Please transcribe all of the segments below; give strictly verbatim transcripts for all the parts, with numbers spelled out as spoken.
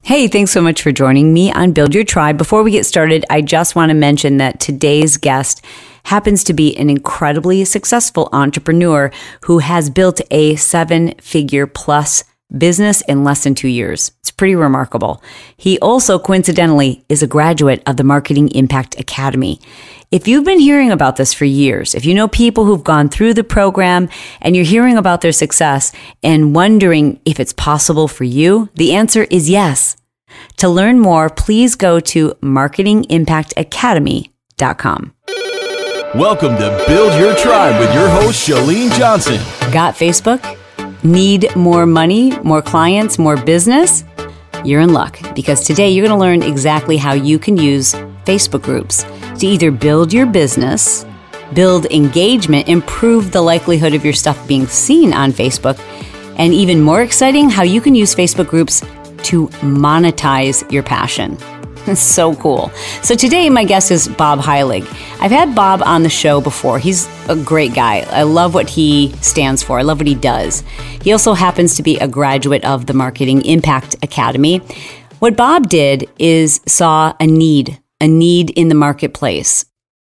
Hey, thanks so much for joining me on Build Your Tribe. Before we get started, I just want to mention that today's guest happens to be an incredibly successful entrepreneur who has built a seven-figure plus business in less than two years. It's pretty remarkable. He also, coincidentally, is a graduate of the Marketing Impact Academy. If you've been hearing about this for years, if you know people who've gone through the program and you're hearing about their success and wondering if it's possible for you, the answer is yes. To learn more, please go to marketing impact academy dot com. Welcome to Build Your Tribe with your host, Chalene Johnson. Got Facebook? Need more money, more clients, more business? You're in luck, because today you're going to learn exactly how you can use Facebook groups to either build your business, build engagement, improve the likelihood of your stuff being seen on Facebook, and even more exciting, how you can use Facebook groups to monetize your passion. It's so cool. So today my guest is Bob Heilig. I've had Bob on the show before. He's a great guy. I love what he stands for. I love what he does. He also happens to be a graduate of the Marketing Impact Academy. What Bob did is saw a need, a need in the marketplace.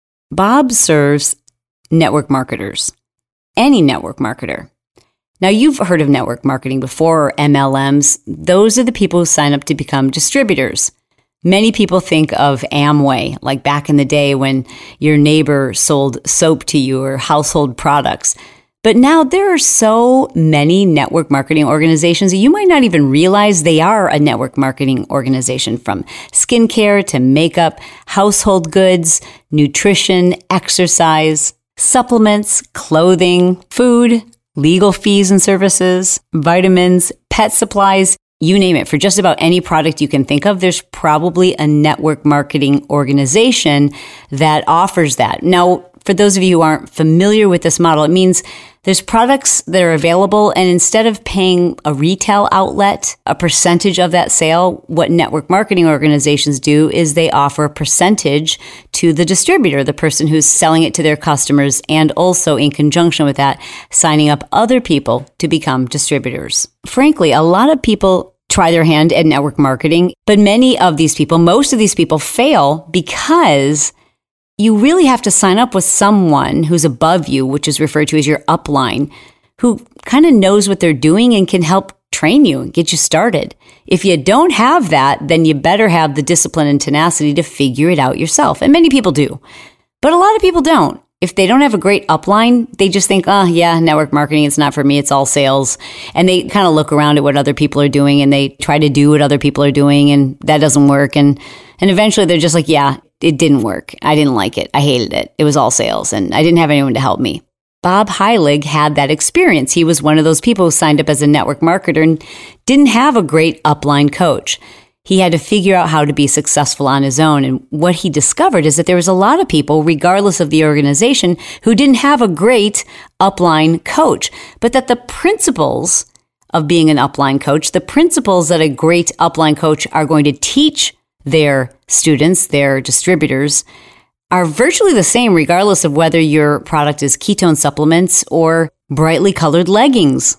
Bob serves network marketers, any network marketer. Now, you've heard of network marketing before, or M L Ms. Those are the people who sign up to become distributors. Many people think of Amway, like back in the day when your neighbor sold soap to you or household products. But now there are so many network marketing organizations that you might not even realize they are a network marketing organization, from skincare to makeup, household goods, nutrition, exercise, supplements, clothing, food, legal fees and services, vitamins, pet supplies. You name it. For just about any product you can think of, there's probably a network marketing organization that offers that. Now, for those of you who aren't familiar with this model, it means there's products that are available, and instead of paying a retail outlet a percentage of that sale, what network marketing organizations do is they offer a percentage to the distributor, the person who's selling it to their customers, and also in conjunction with that, signing up other people to become distributors. Frankly, a lot of people try their hand at network marketing, but many of these people, most of these people fail because you really have to sign up with someone who's above you, which is referred to as your upline, who kind of knows what they're doing and can help train you and get you started. If you don't have that, then you better have the discipline and tenacity to figure it out yourself. And many people do, but a lot of people don't. If they don't have a great upline, they just think, oh, yeah, network marketing, it's not for me, it's all sales. And they kind of look around at what other people are doing and they try to do what other people are doing, and that doesn't work. And, and eventually they're just like, yeah, it didn't work. I didn't like it. I hated it. It was all sales and I didn't have anyone to help me. Bob Heilig had that experience. He was one of those people who signed up as a network marketer and didn't have a great upline coach. He had to figure out how to be successful on his own. And what he discovered is that there was a lot of people, regardless of the organization, who didn't have a great upline coach, but that the principles of being an upline coach, the principles that a great upline coach are going to teach their students, their distributors, are virtually the same regardless of whether your product is ketone supplements or brightly colored leggings.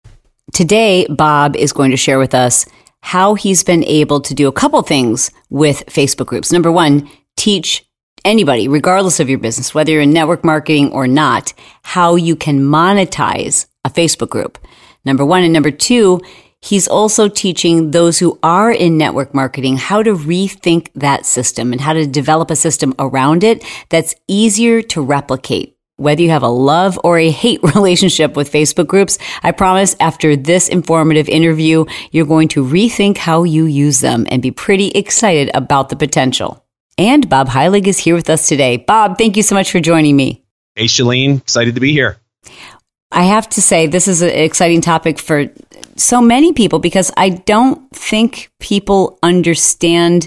Today, Bob is going to share with us how he's been able to do a couple things with Facebook groups. Number one, teach anybody, regardless of your business, whether you're in network marketing or not, how you can monetize a Facebook group. Number one. And number two, he's also teaching those who are in network marketing how to rethink that system and how to develop a system around it that's easier to replicate. Whether you have a love or a hate relationship with Facebook groups, I promise after this informative interview, you're going to rethink how you use them and be pretty excited about the potential. And Bob Heilig is here with us today. Bob, thank you so much for joining me. Hey, Chalene, excited to be here. I have to say, this is an exciting topic for so many people because I don't think people understand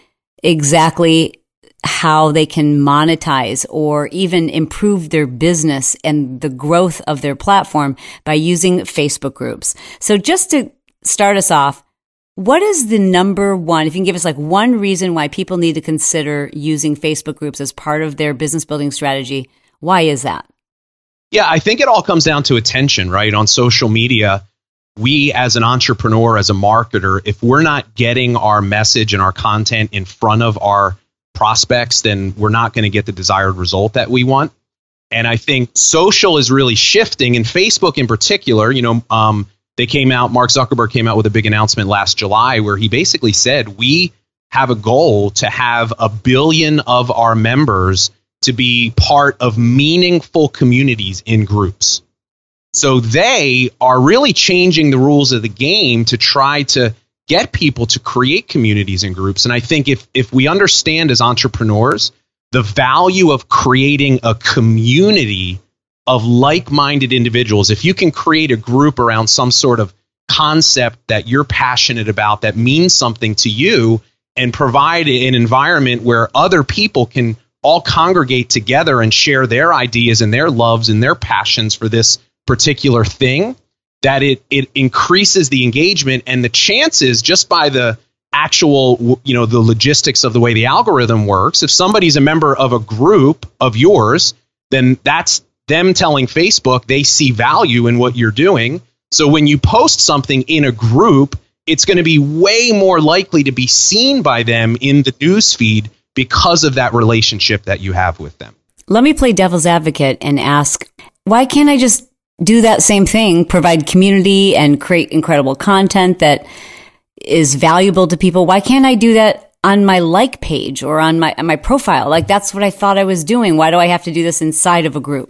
exactly how they can monetize or even improve their business and the growth of their platform by using Facebook groups. So just to start us off, what is the number one, if you can give us like one reason why people need to consider using Facebook groups as part of their business building strategy? Why is that? Yeah, I think it all comes down to attention, right? On social media, we as an entrepreneur, as a marketer, if we're not getting our message and our content in front of our prospects, then we're not going to get the desired result that we want. And I think social is really shifting, and Facebook in particular. You know, um, they came out, Mark Zuckerberg came out with a big announcement last July where he basically said, we have a goal to have a billion of our members to be part of meaningful communities in groups. So they are really changing the rules of the game to try to get people to create communities and groups. And I think if if we understand as entrepreneurs the value of creating a community of like-minded individuals, if you can create a group around some sort of concept that you're passionate about, that means something to you, and provide an environment where other people can all congregate together and share their ideas and their loves and their passions for this particular thing, that it it increases the engagement and the chances, just by the actual, you know, the logistics of the way the algorithm works. If somebody's a member of a group of yours, then that's them telling Facebook they see value in what you're doing. So when you post something in a group, it's going to be way more likely to be seen by them in the newsfeed because of that relationship that you have with them. Let me play devil's advocate and ask, why can't I just do that same thing, provide community and create incredible content that is valuable to people? Why can't I do that on my like page or on my on my profile? Like, that's what I thought I was doing. Why do I have to do this inside of a group?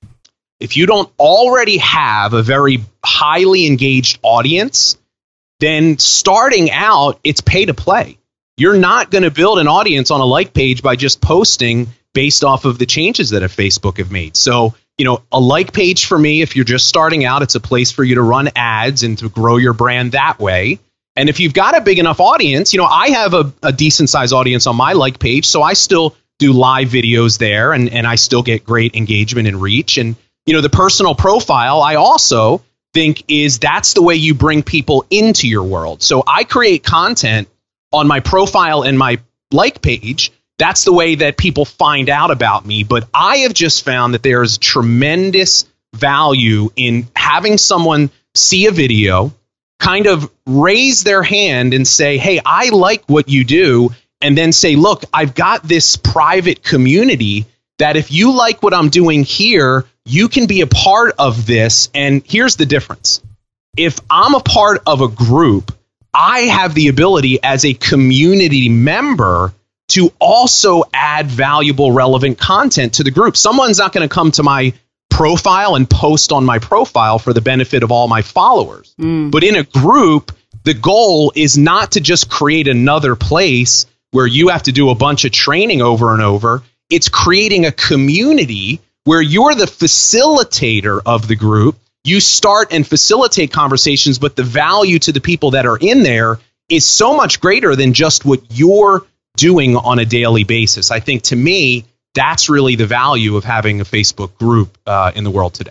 If you don't already have a very highly engaged audience, then starting out, it's pay to play. You're not going to build an audience on a like page by just posting based off of the changes that a Facebook have made. So, you know, a like page for me, if you're just starting out, it's a place for you to run ads and to grow your brand that way. And if you've got a big enough audience, you know, I have a, a decent sized audience on my like page, so I still do live videos there, and, and I still get great engagement and reach. And, you know, the personal profile, I also think is that's the way you bring people into your world. So I create content on my profile and my like page. That's the way that people find out about me. But I have just found that there is tremendous value in having someone see a video, kind of raise their hand and say, hey, I like what you do. And then say, look, I've got this private community that if you like what I'm doing here, you can be a part of this. And here's the difference. If I'm a part of a group, I have the ability as a community member to also add valuable, relevant content to the group. Someone's not going to come to my profile and post on my profile for the benefit of all my followers. Mm. But in a group, the goal is not to just create another place where you have to do a bunch of training over and over. It's creating a community where you're the facilitator of the group. You start and facilitate conversations, but the value to the people that are in there is so much greater than just what you're doing on a daily basis. I think, to me, that's really the value of having a Facebook group uh, in the world today.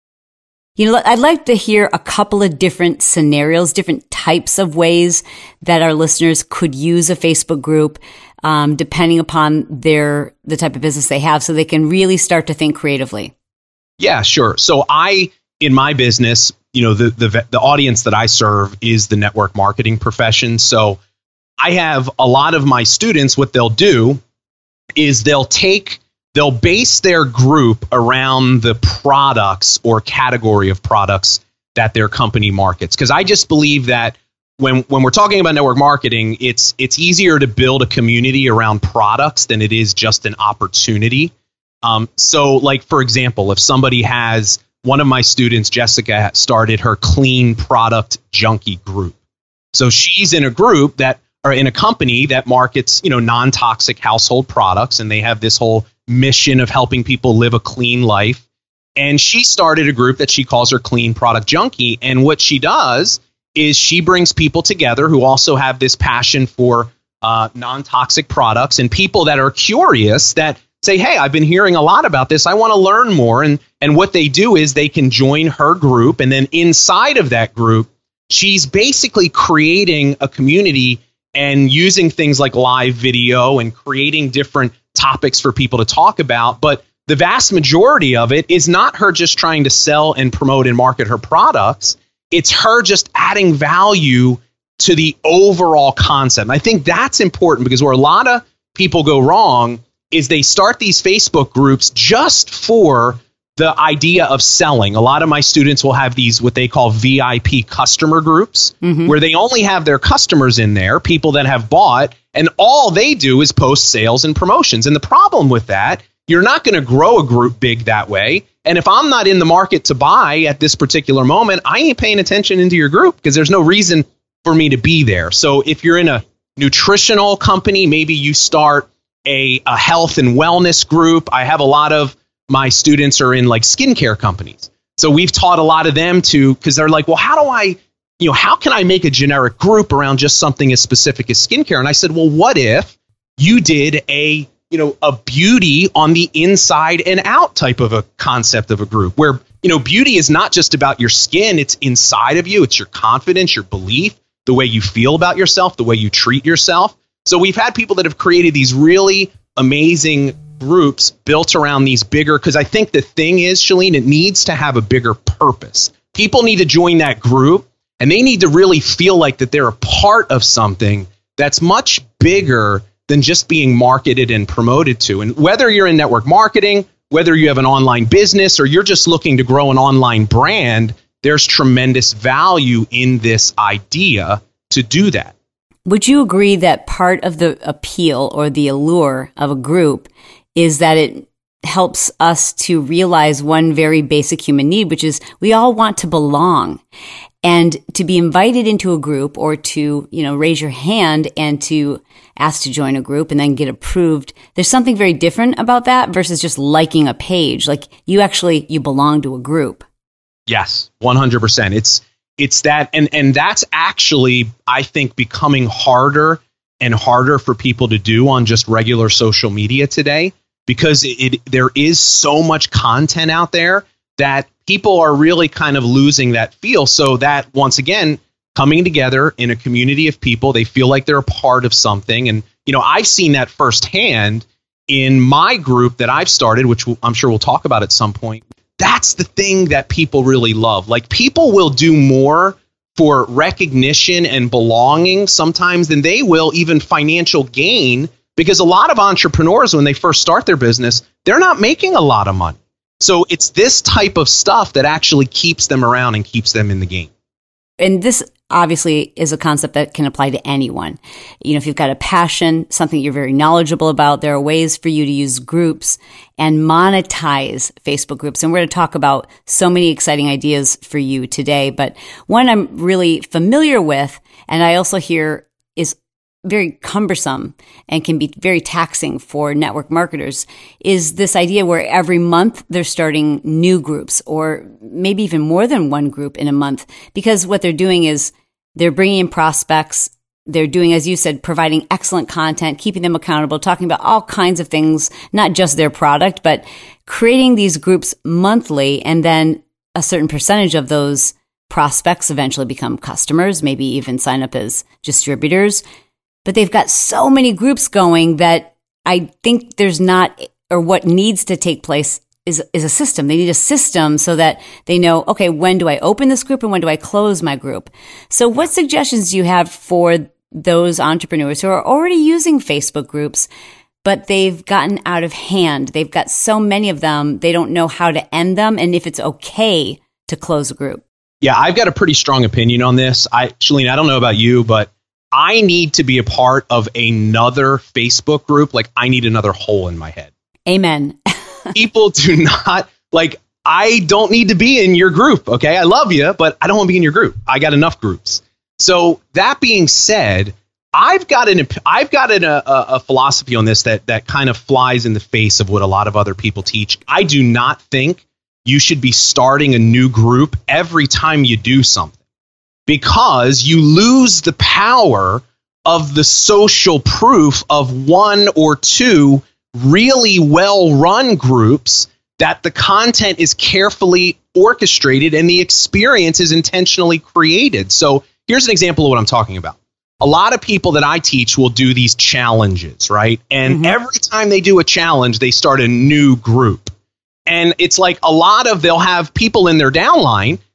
You know, I'd like to hear a couple of different scenarios, different types of ways that our listeners could use a Facebook group, um, depending upon their the type of business they have, so they can really start to think creatively. Yeah, sure. So I, in my business, you know, the the the audience that I serve is the network marketing profession. So I have a lot of my students, what they'll do is they'll take, they'll base their group around the products or category of products that their company markets. Because I just believe that when when we're talking about network marketing, it's it's easier to build a community around products than it is just an opportunity. Um, so, like, for example, if somebody has, one of my students, Jessica, started her clean product junkie group. So she's in a group that, or in a company that markets, you know, non-toxic household products, and they have this whole mission of helping people live a clean life. And she started a group that she calls her Clean Product Junkie. And what she does is she brings people together who also have this passion for uh, non-toxic products, and people that are curious that say, hey, I've been hearing a lot about this. I want to learn more. And, and what they do is they can join her group. And then inside of that group, she's basically creating a community and using things like live video and creating different topics for people to talk about. But the vast majority of it is not her just trying to sell and promote and market her products. It's her just adding value to the overall concept. And I think that's important because where a lot of people go wrong is they start these Facebook groups just for the idea of selling. A lot of my students will have these, what they call V I P customer groups, mm-hmm. where they only have their customers in there, people that have bought, and all they do is post sales and promotions. And the problem with that, you're not going to grow a group big that way. And if I'm not in the market to buy at this particular moment, I ain't paying attention into your group because there's no reason for me to be there. So if you're in a nutritional company, maybe you start a, a health and wellness group. I have a lot of my students are in like skincare companies. So we've taught a lot of them to, because they're like, well, how do I, you know, how can I make a generic group around just something as specific as skincare? And I said, well, what if you did a, you know, a beauty on the inside and out type of a concept of a group where, you know, beauty is not just about your skin. It's inside of you. It's your confidence, your belief, the way you feel about yourself, the way you treat yourself. So we've had people that have created these really amazing groups built around these bigger, because I think the thing is, Chalene, it needs to have a bigger purpose. People need to join that group and they need to really feel like that they're a part of something that's much bigger than just being marketed and promoted to. And whether you're in network marketing, whether you have an online business, or you're just looking to grow an online brand, there's tremendous value in this idea to do that. Would you agree that part of the appeal or the allure of a group is that it helps us to realize one very basic human need, which is we all want to belong, and to be invited into a group, or to, you know, raise your hand and to ask to join a group and then get approved. There's something very different about that versus just liking a page. Like you actually, you belong to a group. Yes, one hundred percent. It's, it's that. And, and that's actually, I think, becoming harder and harder for people to do on just regular social media today, because it, it there is so much content out there that people are really kind of losing that feel. So that, once again, coming together in a community of people, they feel like they're a part of something. And, you know, I've seen that firsthand in my group that I've started, which I'm sure we'll talk about at some point. That's the thing that people really love. Like, people will do more for recognition and belonging sometimes than they will even financial gain, because a lot of entrepreneurs, when they first start their business, they're not making a lot of money. So it's this type of stuff that actually keeps them around and keeps them in the game. And this obviously is a concept that can apply to anyone. You know, if you've got a passion, something you're very knowledgeable about, there are ways for you to use groups and monetize Facebook groups. And we're going to talk about so many exciting ideas for you today. But one I'm really familiar with, and I also hear is very cumbersome and can be very taxing for network marketers, is this idea where every month they're starting new groups, or maybe even more than one group in a month, because what they're doing is they're bringing in prospects. They're doing, as you said, providing excellent content, keeping them accountable, talking about all kinds of things, not just their product, but creating these groups monthly. And then a certain percentage of those prospects eventually become customers, maybe even sign up as distributors. But they've got so many groups going that I think there's not, or what needs to take place is is a system. They need a system so that they know, okay, when do I open this group and when do I close my group? So what suggestions do you have for those entrepreneurs who are already using Facebook groups, but they've gotten out of hand? They've got so many of them, they don't know how to end them and if it's okay to close a group. Yeah, I've got a pretty strong opinion on this. I, Chalene, I don't know about you, but I need to be a part of another Facebook group. Like, I need another hole in my head. Amen. People do not, like, I don't need to be in your group. Okay. I love you, but I don't want to be in your group. I got enough groups. So that being said, I've got an, I've got an, a, a philosophy on this that, that kind of flies in the face of what a lot of other people teach. I do not think you should be starting a new group every time you do something, because you lose the power of the social proof of one or two really well-run groups that the content is carefully orchestrated and the experience is intentionally created. So here's an example of what I'm talking about. A lot of people that I teach will do these challenges, right? And mm-hmm. every time they do a challenge, they start a new group. And it's like a lot of, they'll have people in their downline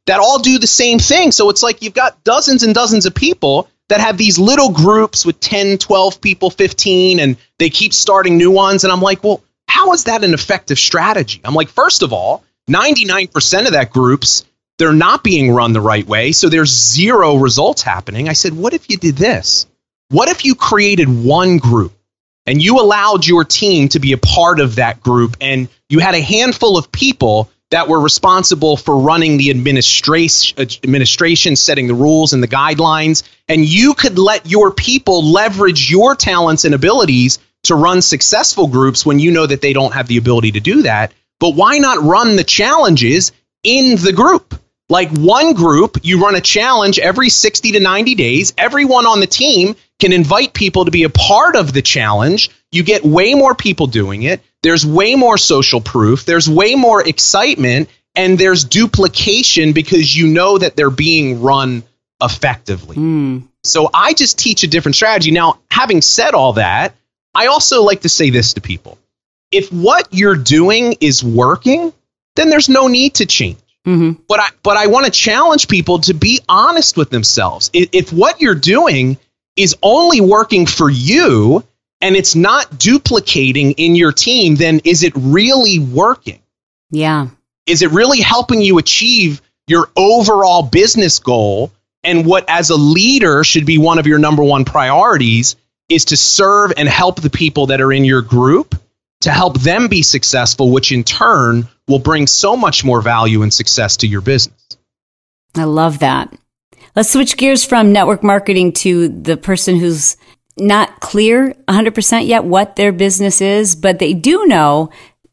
that all do the same thing. So it's like you've got dozens and dozens of people that have these little groups with ten, twelve people, fifteen, and they keep starting new ones. And I'm like, well, how is that an effective strategy? I'm like, first of all, ninety-nine percent of that groups, they're not being run the right way. So there's zero results happening. I said, what if you did this? What if you created one group and you allowed your team to be a part of that group, and you had a handful of people that were responsible for running the administration, administration, setting the rules and the guidelines, and you could let your people leverage your talents and abilities to run successful groups when you know that they don't have the ability to do that. But why not run the challenges in the group? Like one group, you run a challenge every sixty to ninety days. Everyone on the team can invite people to be a part of the challenge. You get way more people doing it. There's way more social proof. There's way more excitement, and there's duplication because you know that they're being run effectively. Mm. So I just teach a different strategy. Now, having said all that, I also like to say this to people. If what you're doing is working, then there's no need to change. Mm-hmm. But I but I want to challenge people to be honest with themselves. If, if what you're doing is only working for you and it's not duplicating in your team, then is it really working? Yeah. Is it really helping you achieve your overall business goal? And what as a leader should be one of your number one priorities is to serve and help the people that are in your group, to help them be successful, which in turn will bring so much more value and success to your business. I love that. Let's switch gears from network marketing to the person who's not clear one hundred percent yet what their business is, but they do know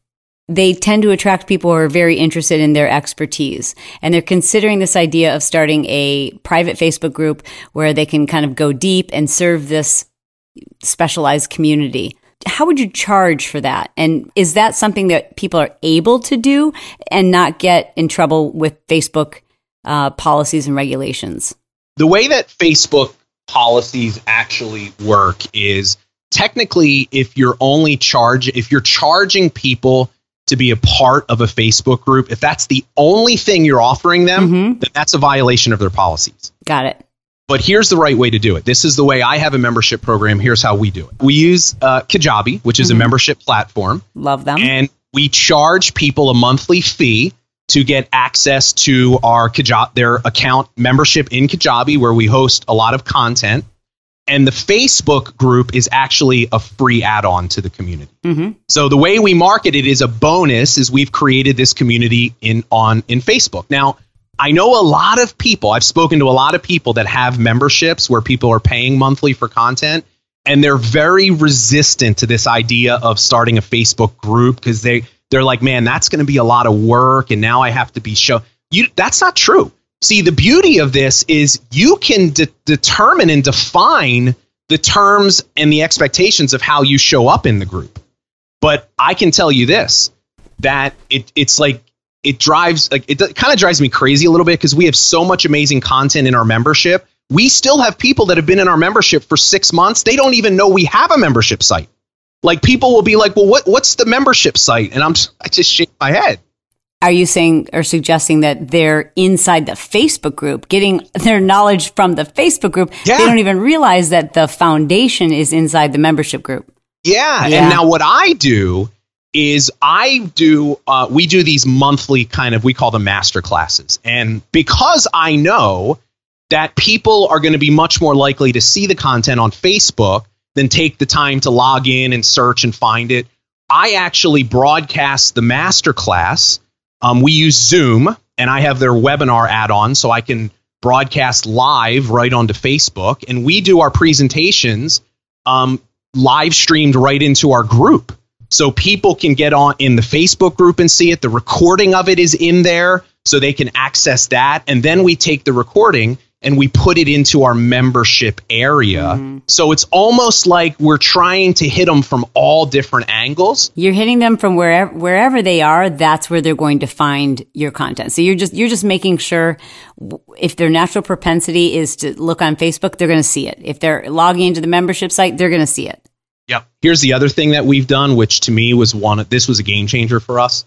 they tend to attract people who are very interested in their expertise. And they're considering this idea of starting a private Facebook group where they can kind of go deep and serve this specialized community. How would you charge for that? And is that something that people are able to do and not get in trouble with Facebook uh, policies and regulations? The way that Facebook policies actually work is technically if you're only charge, if you're charging people to be a part of a Facebook group, if that's the only thing you're offering them, mm-hmm. then that's a violation of their policies. Got it. But here's the right way to do it. This is the way I have a membership program. Here's how we do it. We use uh, Kajabi, which is mm-hmm. a membership platform. Love them. And we charge people a monthly fee to get access to our Kajabi, their account membership in Kajabi, where we host a lot of content. And the Facebook group is actually a free add-on to the community. Mm-hmm. So the way we market it is a bonus, is we've created this community in on in Facebook. Now, I know a lot of people, I've spoken to a lot of people that have memberships where people are paying monthly for content, and they're very resistant to this idea of starting a Facebook group because they, they're like, man, that's going to be a lot of work, and now I have to be show. You, that's not true. See, the beauty of this is you can de- determine and define the terms and the expectations of how you show up in the group. But I can tell you this, that it it's like, it drives, like it, it kind of drives me crazy a little bit because we have so much amazing content in our membership. We still have people that have been in our membership for six months. They don't even know we have a membership site. Like people will be like, well, what what's the membership site? And I'm just, I just shake my head. Are you saying or suggesting that they're inside the Facebook group, getting their knowledge from the Facebook group? Yeah. They don't even realize that the foundation is inside the membership group. Yeah. yeah. And now what I do is I do, uh, we do these monthly kind of, we call them master classes. And because I know that people are going to be much more likely to see the content on Facebook than take the time to log in and search and find it, I actually broadcast the master class. Um, we use Zoom, and I have their webinar add-on, so I can broadcast live right onto Facebook. And we do our presentations um, live streamed right into our group. So people can get on in the Facebook group and see it. The recording of it is in there, so they can access that. And then we take the recording and we put it into our membership area. Mm-hmm. So it's almost like we're trying to hit them from all different angles. You're hitting them from wherever wherever they are. That's where they're going to find your content. So you're just you're just making sure if their natural propensity is to look on Facebook, they're going to see it. If they're logging into the membership site, they're going to see it. Yep. Here's the other thing that we've done, which to me was one, this was a game changer for us.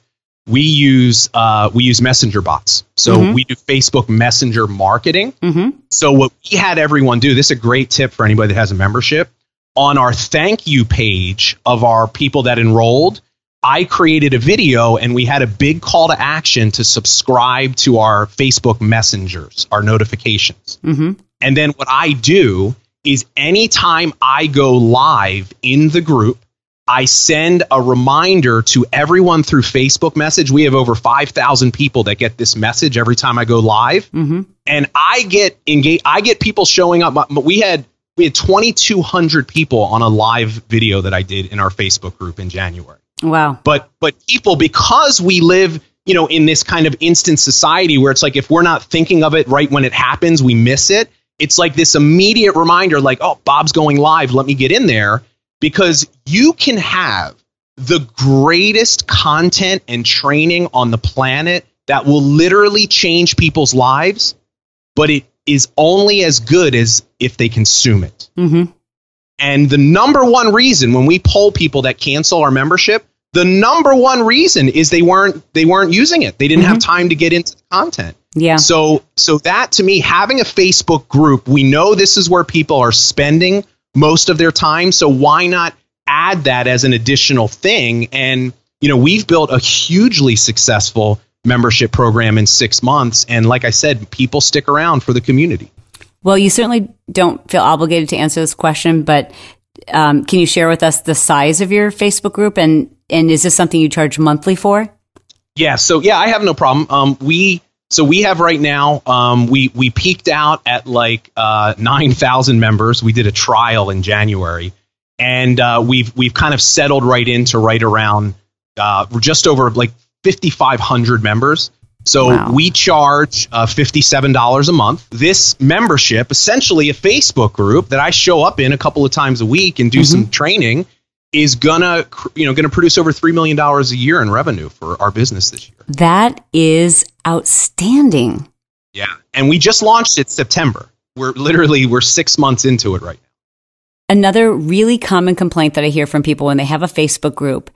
we use uh, we use messenger bots. So mm-hmm. we do Facebook Messenger marketing. Mm-hmm. So what we had everyone do, this is a great tip for anybody that has a membership. On our thank you page of our people that enrolled, I created a video and we had a big call to action to subscribe to our Facebook messengers, our notifications. Mm-hmm. And then what I do is anytime I go live in the group, I send a reminder to everyone through Facebook message. We have over five thousand people that get this message every time I go live. Mm-hmm. And I get engaged. I get people showing up. We had we had twenty-two hundred people on a live video that I did in our Facebook group in January. Wow. But but people, because we live, you know, in this kind of instant society where it's like if we're not thinking of it right when it happens, we miss it. It's like this immediate reminder like, oh, Bob's going live. Let me get in there. Because you can have the greatest content and training on the planet that will literally change people's lives, but it is only as good as if they consume it. Mm-hmm. And the number one reason when we poll people that cancel our membership, the number one reason is they weren't they weren't using it. They didn't mm-hmm. have time to get into the content. Yeah. So so that to me, having a Facebook group, we know this is where people are spending most of their time. So why not add that as an additional thing? And, you know, we've built a hugely successful membership program in six months. And like I said, people stick around for the community. Well, you certainly don't feel obligated to answer this question, but um, can you share with us the size of your Facebook group? And, and is this something you charge monthly for? Yeah. So, yeah, I have no problem. Um, we So we have right now, um, we we peaked out at like uh, nine thousand members. We did a trial in January, and uh, we've we've kind of settled right into right around uh, we're just over like fifty-five hundred members. So wow. we charge uh, fifty-seven dollars a month. This membership, essentially a Facebook group that I show up in a couple of times a week and do mm-hmm. some training, is gonna you know gonna produce over three million dollars a year in revenue for our business this year. That is outstanding. Yeah. And we just launched it September. We're literally, we're six months into it right now. Another really common complaint that I hear from people when they have a Facebook group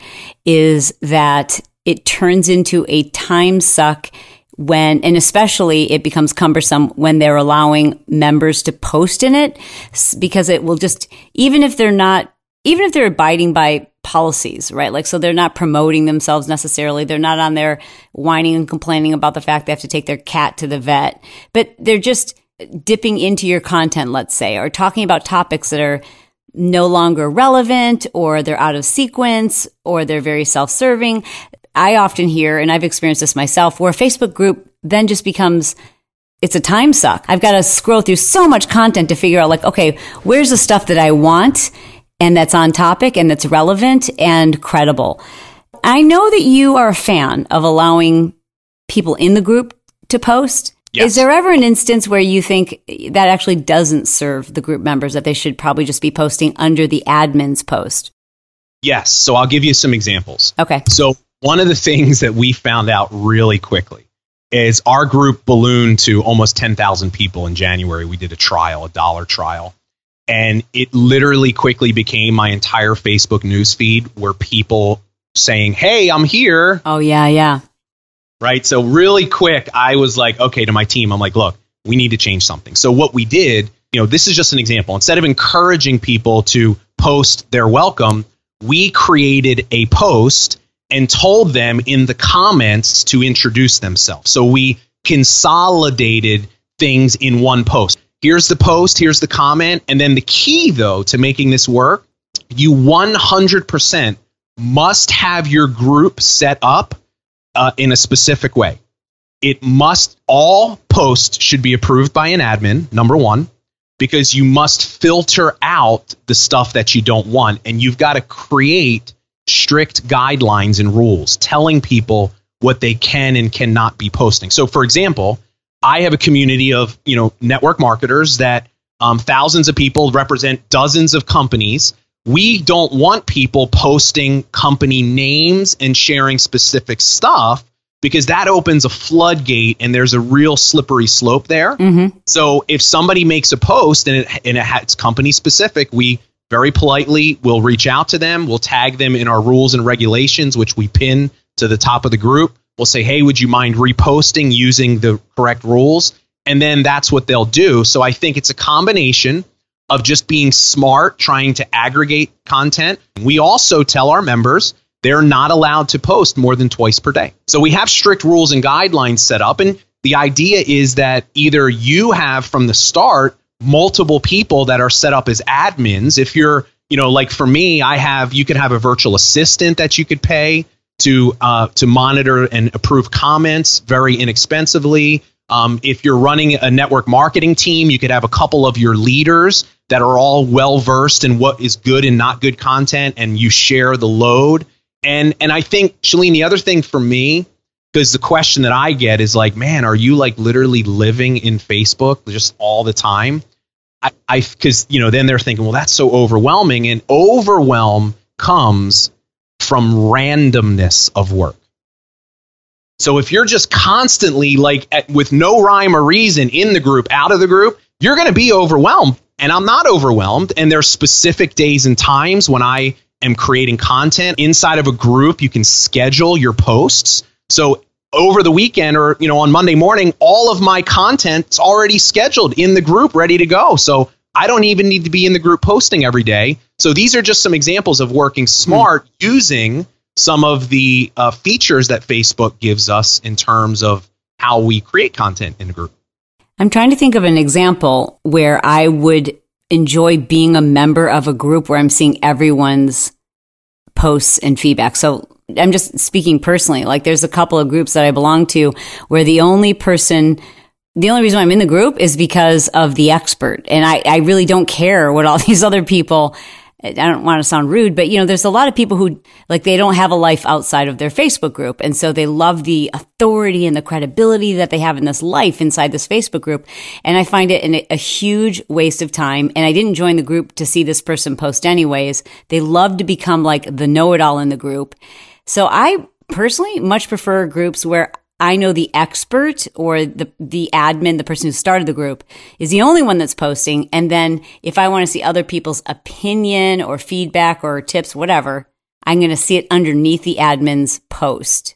is that it turns into a time suck when, and especially it becomes cumbersome when they're allowing members to post in it, because it will just, even if they're not, even if they're abiding by policies, right? Like, so they're not promoting themselves necessarily. They're not on there whining and complaining about the fact they have to take their cat to the vet, but they're just dipping into your content, let's say, or talking about topics that are no longer relevant, or they're out of sequence, or they're very self-serving. I often hear, and I've experienced this myself, where a Facebook group then just becomes, it's a time suck. I've got to scroll through so much content to figure out like, okay, where's the stuff that I want and that's on topic and that's relevant and credible. I know that you are a fan of allowing people in the group to post. Yes. Is there ever an instance where you think that actually doesn't serve the group members, that they should probably just be posting under the admin's post? Yes. So I'll give you some examples. Okay. So one of the things that we found out really quickly is our group ballooned to almost ten thousand people in January. We did a trial, a dollar trial. And it literally quickly became my entire Facebook newsfeed where people saying, hey, I'm here. Oh, yeah, yeah. Right. So really quick, I was like, OK, to my team, I'm like, look, we need to change something. So what we did, you know, this is just an example. Instead of encouraging people to post their welcome, we created a post and told them in the comments to introduce themselves. So we consolidated things in one post. Here's the post, here's the comment. And then the key, though, to making this work, you one hundred percent must have your group set up uh, in a specific way. It must, all posts should be approved by an admin, number one, because you must filter out the stuff that you don't want. And you've got to create strict guidelines and rules telling people what they can and cannot be posting. So, for example, I have a community of, you know, network marketers that um, thousands of people represent dozens of companies. We don't want people posting company names and sharing specific stuff because that opens a floodgate and there's a real slippery slope there. Mm-hmm. So if somebody makes a post and, it, and it, it's company specific, we very politely will reach out to them. We'll tag them in our rules and regulations, which we pin to the top of the group. We'll say, hey, would you mind reposting using the correct rules? And then that's what they'll do. So I think it's a combination of just being smart, trying to aggregate content. We also tell our members they're not allowed to post more than twice per day. So we have strict rules and guidelines set up. And the idea is that either you have from the start multiple people that are set up as admins. If you're, you know, like for me, I have, you could have a virtual assistant that you could pay to uh, to monitor and approve comments very inexpensively. Um, if you're running a network marketing team, you could have a couple of your leaders that are all well versed in what is good and not good content, and you share the load. And and I think, Chalene, the other thing for me, because the question that I get is like, man, are you like literally living in Facebook just all the time? I, I, because, you know, then they're thinking, well, that's so overwhelming. And overwhelm comes from randomness of work. So if you're just constantly like at, with no rhyme or reason in the group, out of the group, you're going to be overwhelmed. And I'm not overwhelmed. And there's specific days and times when I am creating content inside of a group. You can schedule your posts. So over the weekend or, you know, on Monday morning, all of my content's already scheduled in the group, ready to go. So I don't even need to be in the group posting every day. So these are just some examples of working smart, mm-hmm. using some of the uh, features that Facebook gives us in terms of how we create content in a group. I'm trying to think of an example where I would enjoy being a member of a group where I'm seeing everyone's posts and feedback. So I'm just speaking personally, like there's a couple of groups that I belong to where the only person, the only reason I'm in the group is because of the expert. And I, I really don't care what all these other people, I don't want to sound rude, but you know, there's a lot of people who like, they don't have a life outside of their Facebook group. And so they love the authority and the credibility that they have in this life inside this Facebook group. And I find it an, a huge waste of time. And I didn't join the group to see this person post anyways. They love to become like the know-it-all in the group. So I personally much prefer groups where I know the expert or the the admin, the person who started the group, is the only one that's posting. And then if I want to see other people's opinion or feedback or tips, whatever, I'm going to see it underneath the admin's post.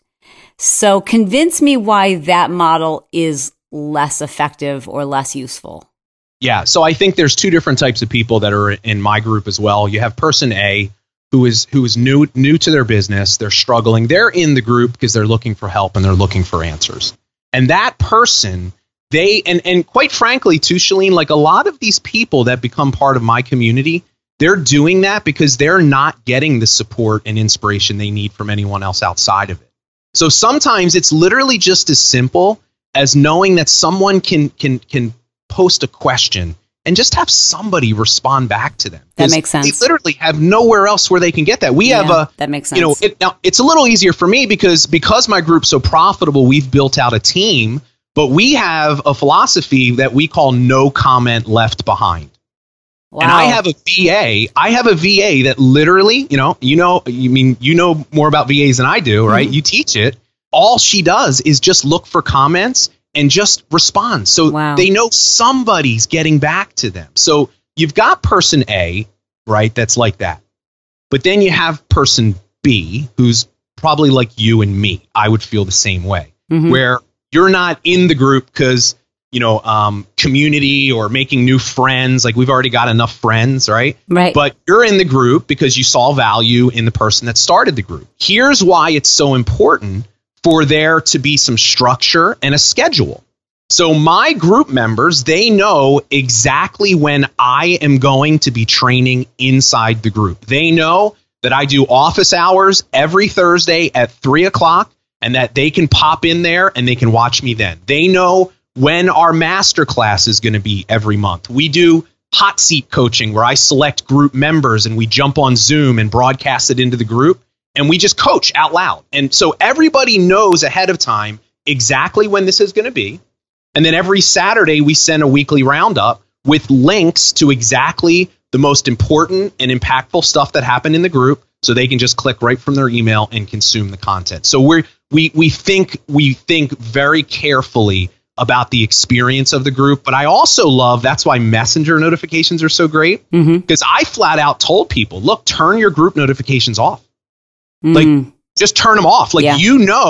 So convince me why that model is less effective or less useful. Yeah, so I think there's two different types of people that are in my group as well. You have person A, who is who is new new to their business, they're struggling, they're in the group because they're looking for help and they're looking for answers. And that person, they, and, and quite frankly too, Chalene, like a lot of these people that become part of my community, they're doing that because they're not getting the support and inspiration they need from anyone else outside of it. So sometimes it's literally just as simple as knowing that someone can can can post a question and just have somebody respond back to them. That makes sense. They literally have nowhere else where they can get that. We yeah, have a, that makes sense. You know, it, now it's a little easier for me because because my group's so profitable, we've built out a team, but we have a philosophy that we call no comment left behind. Wow. And I have a V A. I have a V A that literally, you know, you know, you mean you know more about V As than I do, right? Mm-hmm. You teach it. All she does is just look for comments and just respond. So wow. they know somebody's getting back to them. So you've got person A, right, that's like that. But then you have person B, who's probably like you and me. I would feel the same way, mm-hmm. where you're not in the group because, you know, um, community or making new friends. Like we've already got enough friends, right? Right. But you're in the group because you saw value in the person that started the group. Here's why it's so important for there to be some structure and a schedule. So my group members, they know exactly when I am going to be training inside the group. They know that I do office hours every Thursday at three o'clock and that they can pop in there and they can watch me then. They know when our masterclass is going to be every month. We do hot seat coaching where I select group members and we jump on Zoom and broadcast it into the group. And we just coach out loud. And so everybody knows ahead of time exactly when this is going to be. And then every Saturday, we send a weekly roundup with links to exactly the most important and impactful stuff that happened in the group. So they can just click right from their email and consume the content. So we're, we we think we think very carefully about the experience of the group. But I also love, that's why messenger notifications are so great. Mm-hmm. Because I flat out told people, look, turn your group notifications off. Like, mm. just turn them off. Like, yeah. you know,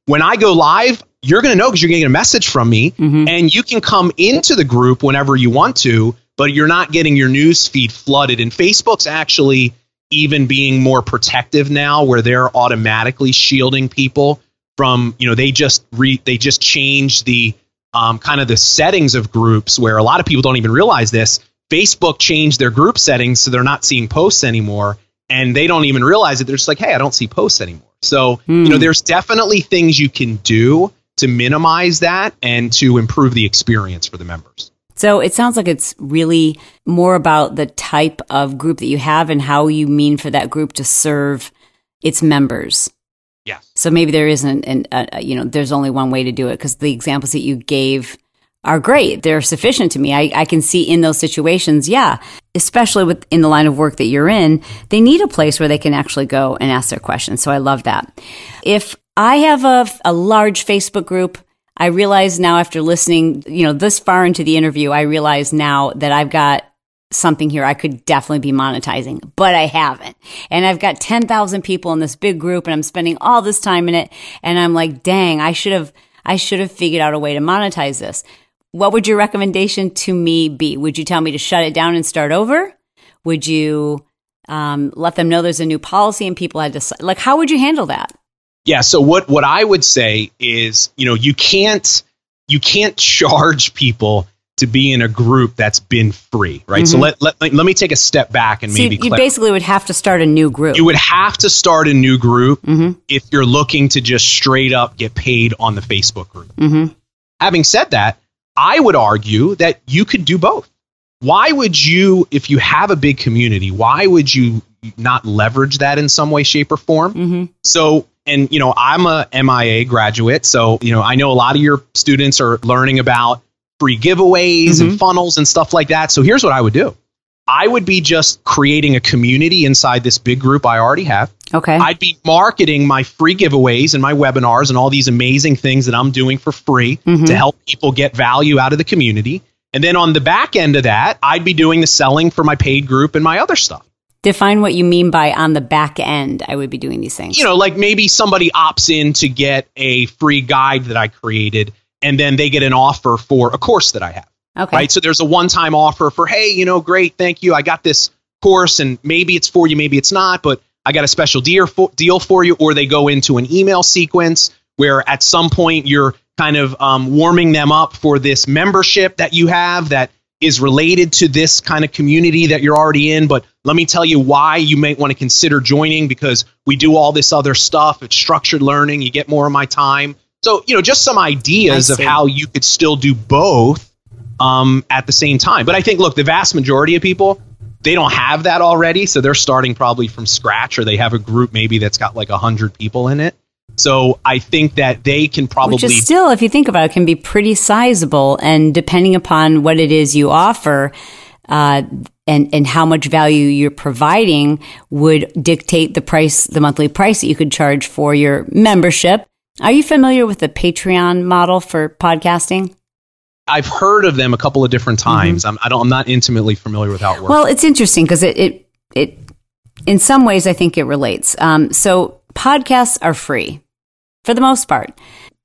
when I go live, you're going to know because you're getting a message from me, mm-hmm. and you can come into the group whenever you want to, but you're not getting your news feed flooded. And Facebook's actually even being more protective now, where they're automatically shielding people from, you know, they just re, they just changed the um, kind of the settings of groups, where a lot of people don't even realize this. Facebook changed their group settings so they're not seeing posts anymore, and they don't even realize it. They're just like, hey, I don't see posts anymore. So, mm. you know, there's definitely things you can do to minimize that and to improve the experience for the members. So it sounds like it's really more about the type of group that you have and how you mean for that group to serve its members. Yes. So maybe there isn't, an, uh, you know, there's only one way to do it, because the examples that you gave are great. They're sufficient to me. I, I can see in those situations, yeah, especially with in the line of work that you're in, they need a place where they can actually go and ask their questions. So I love that. If I have a, a large Facebook group, I realize now after listening, you know, this far into the interview, I realize now that I've got something here I could definitely be monetizing, but I haven't. And I've got ten thousand people in this big group, and I'm spending all this time in it. And I'm like, dang, I should have, I should have figured out a way to monetize this. What would your recommendation to me be? Would you tell me to shut it down and start over? Would you um, let them know there's a new policy and people had to, like, how would you handle that? Yeah. So what, what I would say is, you know, you can't, you can't charge people to be in a group that's been free, right? Mm-hmm. So let, let, let me take a step back and so maybe you clarify. Basically would have to start a new group. You would have to start a new group mm-hmm. if you're looking to just straight up get paid on the Facebook group. Mm-hmm. Having said that, I would argue that you could do both. Why would you, if you have a big community, why would you not leverage that in some way, shape, or form? Mm-hmm. So, and, you know, I'm a M I A graduate, so, you know, I know a lot of your students are learning about free giveaways mm-hmm. and funnels and stuff like that. So here's what I would do. I would be just creating a community inside this big group I already have. Okay. I'd be marketing my free giveaways and my webinars and all these amazing things that I'm doing for free mm-hmm. to help people get value out of the community. And then on the back end of that, I'd be doing the selling for my paid group and my other stuff. Define what you mean by on the back end, I would be doing these things. You know, like maybe somebody opts in to get a free guide that I created, and then they get an offer for a course that I have. Okay. Right. So there's a one-time offer for, hey, you know, great, thank you. I got this course, and maybe it's for you, maybe it's not, but I got a special deal for, deal for you. Or they go into an email sequence where at some point you're kind of um, warming them up for this membership that you have that is related to this kind of community that you're already in. But let me tell you why you might want to consider joining, because we do all this other stuff. It's structured learning. You get more of my time. So, you know, just some ideas of how you could still do both um, at the same time. But I think, look, the vast majority of people, they don't have that already. So they're starting probably from scratch, or they have a group maybe that's got like a hundred people in it. So I think that they can probably... Which is still, if you think about it, can be pretty sizable. And depending upon what it is you offer uh, and, and how much value you're providing would dictate the price, the monthly price that you could charge for your membership. Are you familiar with the Patreon model for podcasting? I've heard of them a couple of different times. Mm-hmm. I'm, I don't, I'm not intimately familiar with how it works. Well, it's interesting because it, it, it, in some ways, I think it relates. Um, so podcasts are free for the most part.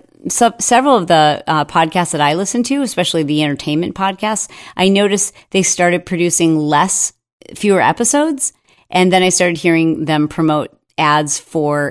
So several of the uh, podcasts that I listen to, especially the entertainment podcasts, I noticed they started producing less, fewer episodes. And then I started hearing them promote ads for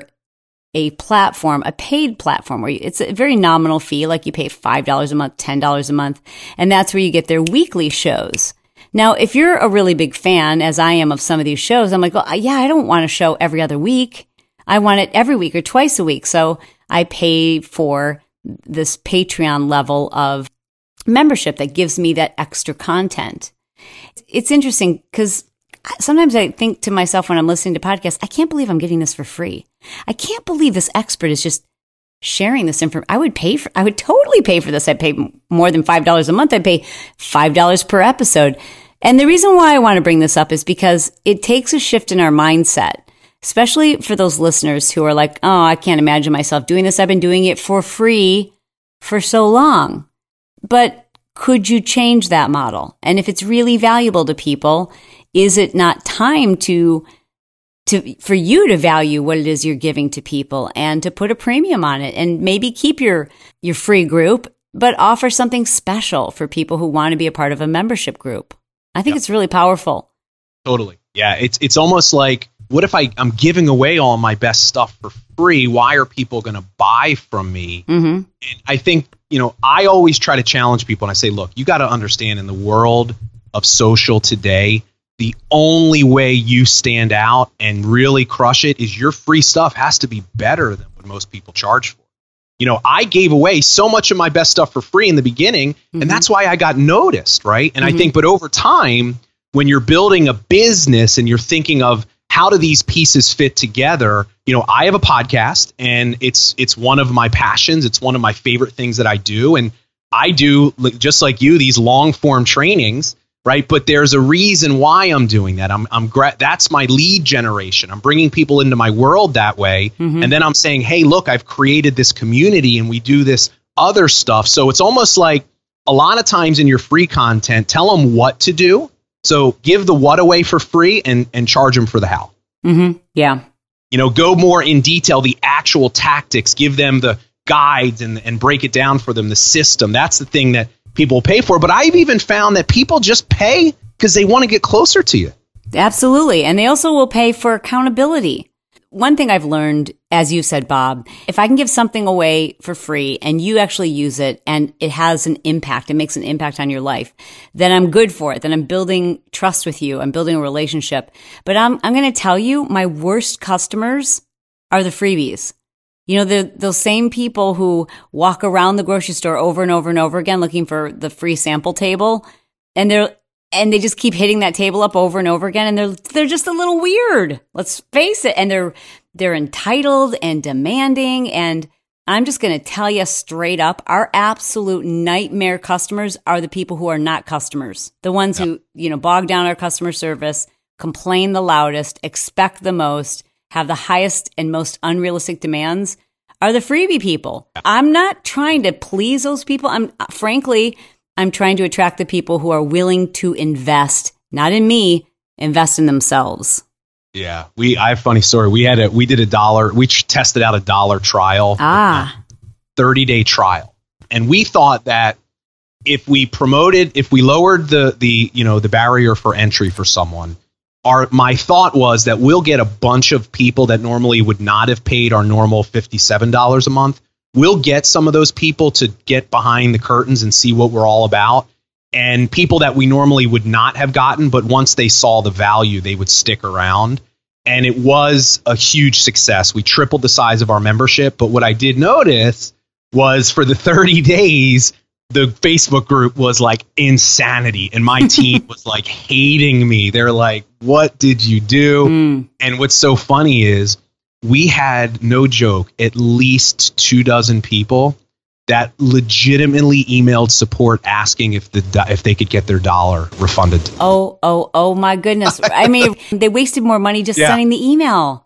a platform, a paid platform where it's a very nominal fee, like you pay five dollars a month, ten dollars a month, and that's where you get their weekly shows. Now, if you're a really big fan, as I am of some of these shows, I'm like, well, yeah, I don't want a show every other week. I want it every week or twice a week. So I pay for this Patreon level of membership that gives me that extra content. It's interesting because sometimes I think to myself when I'm listening to podcasts, I can't believe I'm getting this for free. I can't believe this expert is just sharing this information. I would pay for, I would totally pay for this. I'd pay more than five dollars a month. I'd pay five dollars per episode. And the reason why I want to bring this up is because it takes a shift in our mindset, especially for those listeners who are like, oh, I can't imagine myself doing this. I've been doing it for free for so long. But could you change that model? And if it's really valuable to people, is it not time to to for you to value what it is you're giving to people and to put a premium on it, and maybe keep your your free group, but offer something special for people who want to be a part of a membership group. I think yep. it's really powerful. Totally. Yeah. It's it's almost like, what if I, I'm giving away all my best stuff for free? Why are people going to buy from me? Mm-hmm. And I think, you know, I always try to challenge people, and I say, look, you got to understand, in the world of social today, the only way you stand out and really crush it is your free stuff has to be better than what most people charge for. You know, I gave away so much of my best stuff for free in the beginning, mm-hmm. and that's why I got noticed, right? And mm-hmm. I think, but over time, when you're building a business and you're thinking of how do these pieces fit together, you know, I have a podcast, and it's it's one of my passions. It's one of my favorite things that I do. And I do, just like you, these long form trainings, right? But there's a reason why I'm doing that. I'm, I'm gra- that's my lead generation. I'm bringing people into my world that way. Mm-hmm. And then I'm saying, hey, look, I've created this community and we do this other stuff. So it's almost like a lot of times in your free content, tell them what to do. So give the what away for free and, and charge them for the how. Mm-hmm. Yeah. You know, go more in detail, the actual tactics, give them the guides and, and break it down for them, the system. That's the thing that people pay for. But I've even found that people just pay because they want to get closer to you. Absolutely. And they also will pay for accountability. One thing I've learned, as you said, Bob, if I can give something away for free and you actually use it and it has an impact, it makes an impact on your life, then I'm good for it. Then I'm building trust with you. I'm building a relationship. But I'm, I'm going to tell you, my worst customers are the freebies. You know, the those same people who walk around the grocery store over and over and over again looking for the free sample table, and they're and they just keep hitting that table up over and over again, and they're they're just a little weird. Let's face it, and they're they're entitled and demanding. And I'm just going to tell you straight up, our absolute nightmare customers are the people who are not customers, the ones yep. who you know bog down our customer service, complain the loudest, expect the most, have the highest and most unrealistic demands, are the freebie people. I'm not trying to please those people. I'm frankly, I'm trying to attract the people who are willing to invest, not in me, invest in themselves. Yeah, we. I have a funny story. We had a, we did a dollar, we tested out a dollar trial, ah, thirty day trial. And we thought that if we promoted, if we lowered the, the, you know, the barrier for entry for someone, Our, my thought was that we'll get a bunch of people that normally would not have paid our normal fifty-seven dollars a month. We'll get some of those people to get behind the curtains and see what we're all about. And people that we normally would not have gotten, but once they saw the value, they would stick around. And it was a huge success. We tripled the size of our membership. But what I did notice was for the thirty days, the Facebook group was like insanity. And my team was like hating me. They're like, what did you do? Mm. And what's so funny is we had, no joke, at least two dozen people that legitimately emailed support asking if the if they could get their dollar refunded. Oh, oh, oh my goodness. I mean, they wasted more money just yeah. sending the email.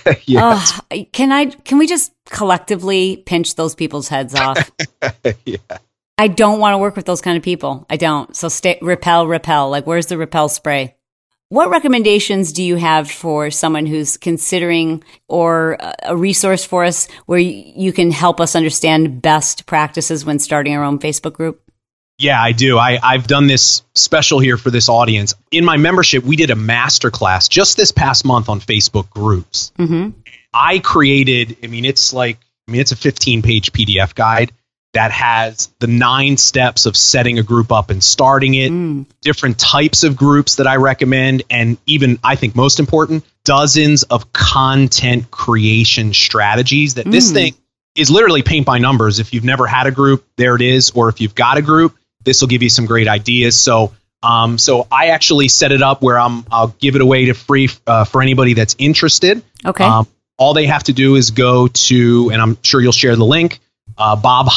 Yes. Oh, can I, can we just collectively pinch those people's heads off? Yeah. I don't want to work with those kind of people. I don't. So stay, repel, repel. Like, where's the repel spray? What recommendations do you have for someone who's considering, or a resource for us where you can help us understand best practices when starting our own Facebook group? Yeah, I do. I, I've done this special here for this audience. In my membership, we did a masterclass just this past month on Facebook groups. Mm-hmm. I created, I mean, it's like, I mean, it's a fifteen page P D F guide that has the nine steps of setting a group up and starting it, mm. different types of groups that I recommend, and even, I think most important, dozens of content creation strategies that mm. this thing is literally paint by numbers. If you've never had a group, there it is. Or if you've got a group, this will give you some great ideas. So um, so I actually set it up where I'm, I'll give it away to free uh, for anybody that's interested. Okay. Um, all they have to do is go to, and I'm sure you'll share the link, Uh,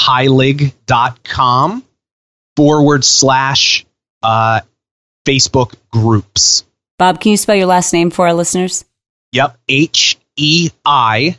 bobheilig.com forward slash uh, Facebook groups. Bob, can you spell your last name for our listeners? Yep. H E I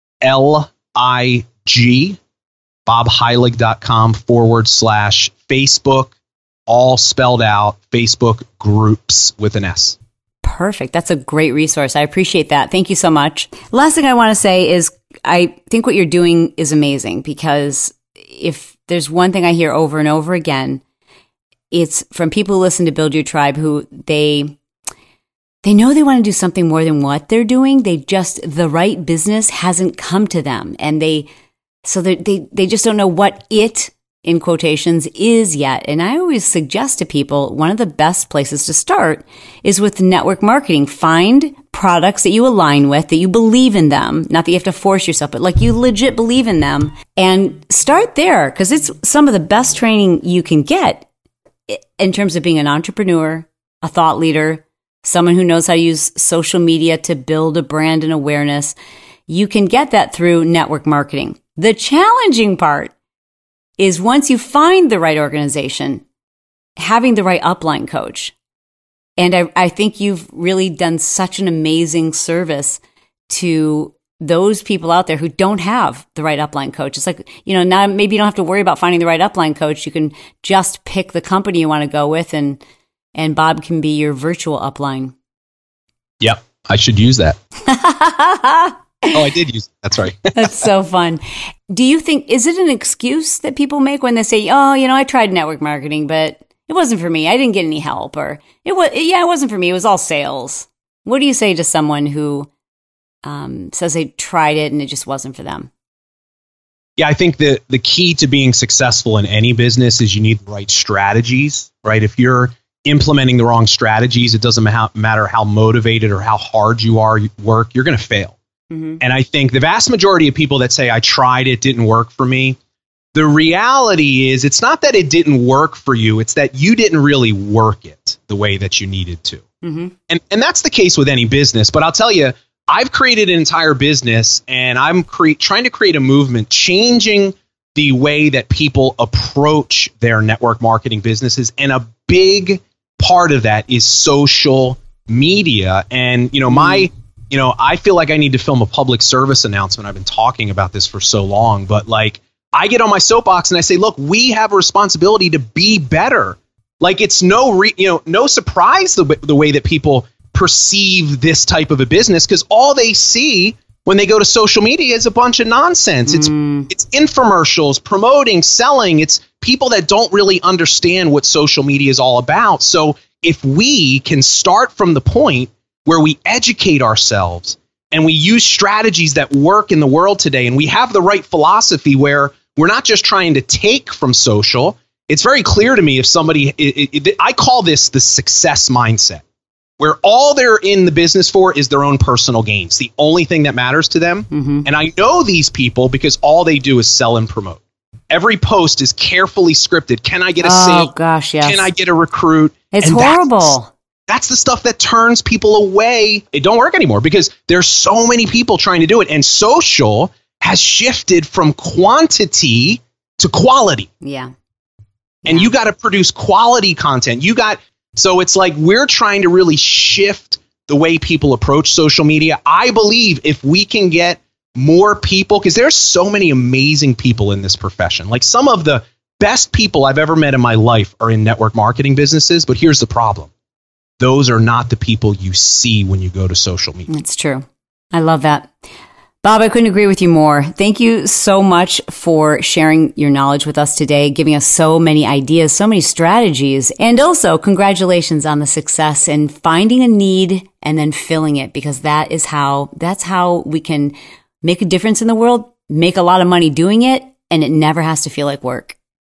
L I G. bobheilig.com forward slash Facebook, all spelled out, Facebook groups with an S. Perfect. That's a great resource. I appreciate that. Thank you so much. Last thing I want to say is I think what you're doing is amazing, because if there's one thing I hear over and over again, it's from people who listen to Build Your Tribe who they they know they want to do something more than what they're doing. They just, the right business hasn't come to them. And they, so they, they, they just don't know what it, in quotations, is yet. And I always suggest to people, one of the best places to start is with network marketing. Find products that you align with, that you believe in them. Not that you have to force yourself, but like you legit believe in them, and start there, because it's some of the best training you can get in terms of being an entrepreneur, a thought leader, someone who knows how to use social media to build a brand and awareness. You can get that through network marketing. The challenging part is once you find the right organization, having the right upline coach. And I, I think you've really done such an amazing service to those people out there who don't have the right upline coach. It's like, you know, now maybe you don't have to worry about finding the right upline coach. You can just pick the company you want to go with, and and Bob can be your virtual upline. Yep, I should use that. Oh, I did use it. That's right. That's so fun. Do you think, is it an excuse that people make when they say, oh, you know, I tried network marketing, but it wasn't for me. I didn't get any help, or it was, yeah, it wasn't for me. It was all sales. What do you say to someone who um, says they tried it and it just wasn't for them? Yeah, I think the, the key to being successful in any business is you need the right strategies, right? If you're implementing the wrong strategies, it doesn't ma- matter how motivated or how hard you are you work, you're going to fail. Mm-hmm. And I think the vast majority of people that say, I tried, it didn't work for me, the reality is it's not that it didn't work for you, it's that you didn't really work it the way that you needed to. Mm-hmm. And and that's the case with any business. But I'll tell you, I've created an entire business, and I'm cre- trying to create a movement, changing the way that people approach their network marketing businesses. And a big part of that is social media. And, you know, my... You know, I feel like I need to film a public service announcement. I've been talking about this for so long, but like I get on my soapbox and I say, look, we have a responsibility to be better. Like it's no, re- you know, no surprise the, the way that people perceive this type of a business, because all they see when they go to social media is a bunch of nonsense. Mm. It's it's infomercials, promoting, selling. It's people that don't really understand what social media is all about. So if we can start from the point where we educate ourselves and we use strategies that work in the world today, and we have the right philosophy where we're not just trying to take from social. It's very clear to me if somebody, it, it, I call this the success mindset, where all they're in the business for is their own personal gain. It's the only thing that matters to them. Mm-hmm. And I know these people because all they do is sell and promote. Every post is carefully scripted. Can I get a oh, sale? Oh gosh, yes. Can I get a recruit? It's and horrible. That's, That's the stuff that turns people away. It don't work anymore because there's so many people trying to do it. And social has shifted from quantity to quality. Yeah. And yeah. you got to produce quality content. You got, so it's like we're trying to really shift the way people approach social media. I believe if we can get more people, because there's so many amazing people in this profession. Like some of the best people I've ever met in my life are in network marketing businesses. But here's the problem. Those are not the people you see when you go to social media. That's true. I love that. Bob, I couldn't agree with you more. Thank you so much for sharing your knowledge with us today, giving us so many ideas, so many strategies, and also congratulations on the success in finding a need and then filling it, because that is how, that's how we can make a difference in the world, make a lot of money doing it, and it never has to feel like work.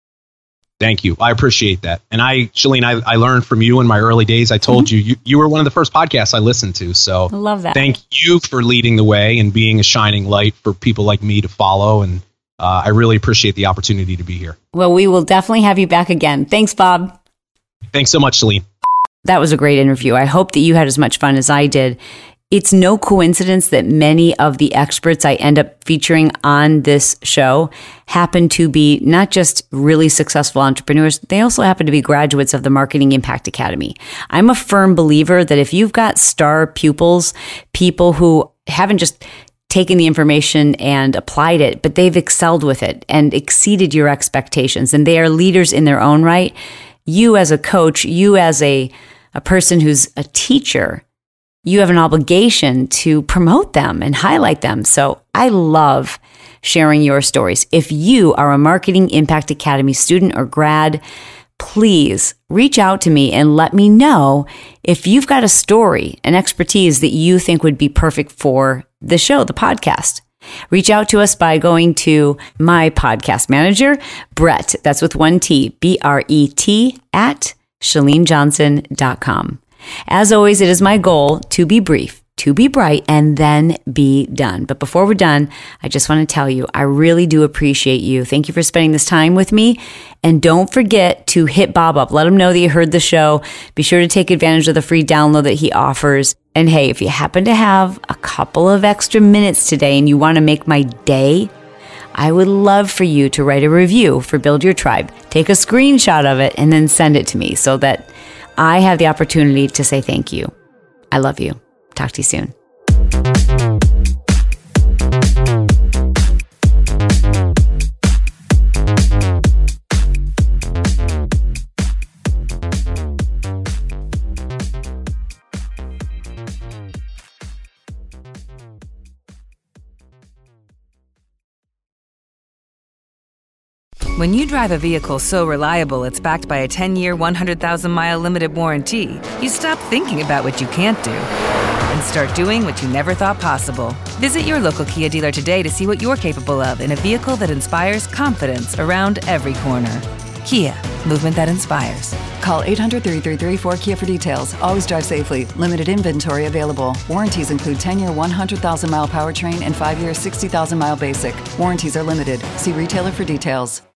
Thank you. I appreciate that. And I, Chalene, I, I learned from you in my early days. I told mm-hmm. you, you, you were one of the first podcasts I listened to. So I love that. Thank you for leading the way and being a shining light for people like me to follow. And uh, I really appreciate the opportunity to be here. Well, we will definitely have you back again. Thanks, Bob. Thanks so much, Chalene. That was a great interview. I hope that you had as much fun as I did. It's no coincidence that many of the experts I end up featuring on this show happen to be not just really successful entrepreneurs, they also happen to be graduates of the Marketing Impact Academy. I'm a firm believer that if you've got star pupils, people who haven't just taken the information and applied it, but they've excelled with it and exceeded your expectations, and they are leaders in their own right, you as a coach, you as a, a person who's a teacher, you have an obligation to promote them and highlight them. So I love sharing your stories. If you are a Marketing Impact Academy student or grad, please reach out to me and let me know if you've got a story, an expertise that you think would be perfect for the show, the podcast. Reach out to us by going to my podcast manager, Brett, that's with one T, B R E T, at Chalene Johnson dot com. As always, it is my goal to be brief, to be bright, and then be done. But before we're done, I just want to tell you, I really do appreciate you. Thank you for spending this time with me. And don't forget to hit Bob up. Let him know that you heard the show. Be sure to take advantage of the free download that he offers. And hey, if you happen to have a couple of extra minutes today and you want to make my day, I would love for you to write a review for Build Your Tribe. Take a screenshot of it and then send it to me so that I have the opportunity to say thank you. I love you. Talk to you soon. When you drive a vehicle so reliable it's backed by a ten-year, one hundred thousand mile limited warranty, you stop thinking about what you can't do and start doing what you never thought possible. Visit your local Kia dealer today to see what you're capable of in a vehicle that inspires confidence around every corner. Kia, movement that inspires. Call eight hundred, three three three, four Kia for details. Always drive safely. Limited inventory available. Warranties include ten-year, one hundred thousand mile powertrain and five-year, sixty thousand mile basic. Warranties are limited. See retailer for details.